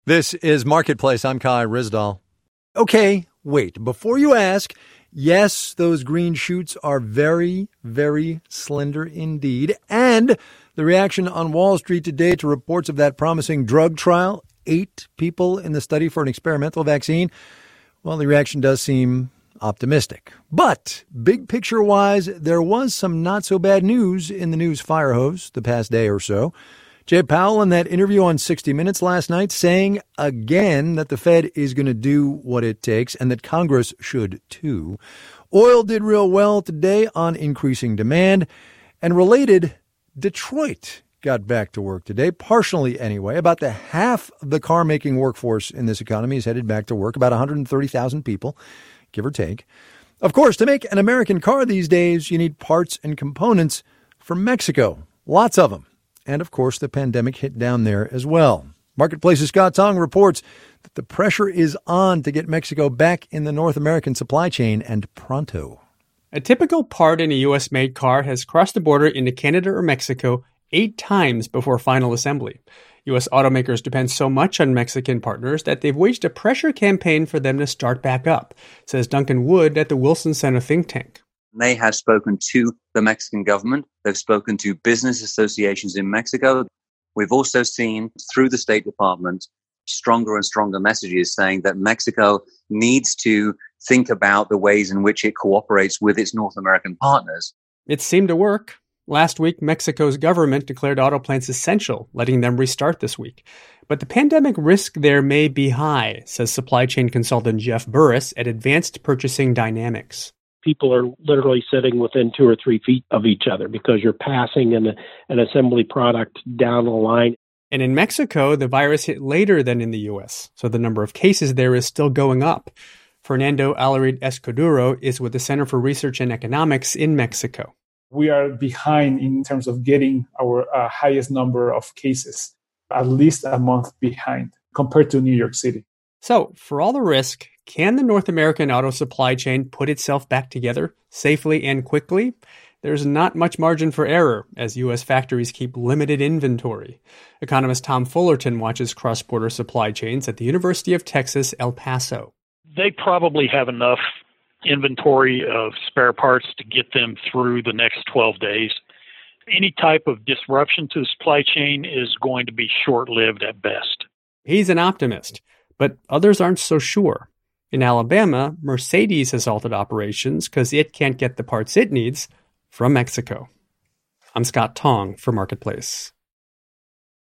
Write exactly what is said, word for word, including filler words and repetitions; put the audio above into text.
This is Marketplace. I'm Kai Ryssdal. Okay, wait. Before you ask, yes, those green shoots are very, very slender indeed. And the reaction on Wall Street today to reports of that promising drug trial, eight people in the study for an experimental vaccine, well, the reaction does seem optimistic. But big picture-wise, there was some not-so-bad news in the news fire hose the past day or so. Jay Powell in that interview on sixty minutes last night saying again that the Fed is going to do what it takes and that Congress should too. Oil did real well today on increasing demand. And related, Detroit got back to work today, partially anyway. About the half of the car-making workforce in this economy is headed back to work, about one hundred thirty thousand people, give or take. Of course, to make an American car these days, you need parts and components from Mexico. Lots of them. And, of course, the pandemic hit down there as well. Marketplace's Scott Tong reports that the pressure is on to get Mexico back in the North American supply chain, and pronto. A typical part in a U S-made car has crossed the border into Canada or Mexico eight times before final assembly. U S automakers depend so much on Mexican partners that they've waged a pressure campaign for them to start back up, says Duncan Wood at the Wilson Center think tank. They have spoken to the Mexican government. They've spoken to business associations in Mexico. We've also seen through the State Department stronger and stronger messages saying that Mexico needs to think about the ways in which it cooperates with its North American partners. It seemed to work. Last week, Mexico's government declared auto plants essential, letting them restart this week. But the pandemic risk there may be high, says supply chain consultant Jeff Burris at Advanced Purchasing Dynamics. People are literally sitting within two or three feet of each other because you're passing an, an assembly product down the line. And in Mexico, the virus hit later than in the U S, so the number of cases there is still going up. Fernando Alarid Escudero is with the Center for Research and Economics in Mexico. We are behind in terms of getting our uh, highest number of cases, at least a month behind compared to New York City. So, for all the risk, can the North American auto supply chain put itself back together safely and quickly? There's not much margin for error as U S factories keep limited inventory. Economist Tom Fullerton watches cross-border supply chains at the University of Texas, El Paso. They probably have enough inventory of spare parts to get them through the next twelve days. Any type of disruption to the supply chain is going to be short-lived at best. He's an optimist, but others aren't so sure. In Alabama, Mercedes has halted operations because it can't get the parts it needs from Mexico. I'm Scott Tong for Marketplace.